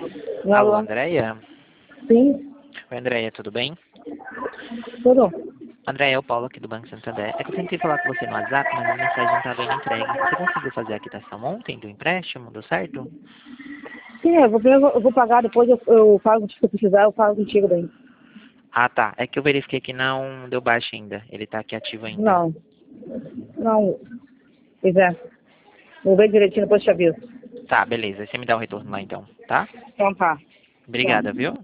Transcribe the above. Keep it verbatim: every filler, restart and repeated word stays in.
Alô, Alô? Andréia? Sim, Oi, Andréia, tudo bem? tudo. Andréia, é o Paulo aqui do Banco Santander. É que eu tentei falar com você no WhatsApp, mas a mensagem não estava indo entregue. Você conseguiu fazer a quitação ontem do empréstimo? Deu certo? Sim, eu vou, ver, eu vou eu vou pagar, depois eu, eu pago, se eu precisar, eu pago contigo daí. Ah, tá. É que eu verifiquei que não deu baixa ainda. Ele tá aqui ativo ainda. Não, não, pois é. Vou ver direitinho, depois te aviso. Tá, beleza. Você me dá o retorno lá então, tá? Então tá. Obrigada, Tchau. viu?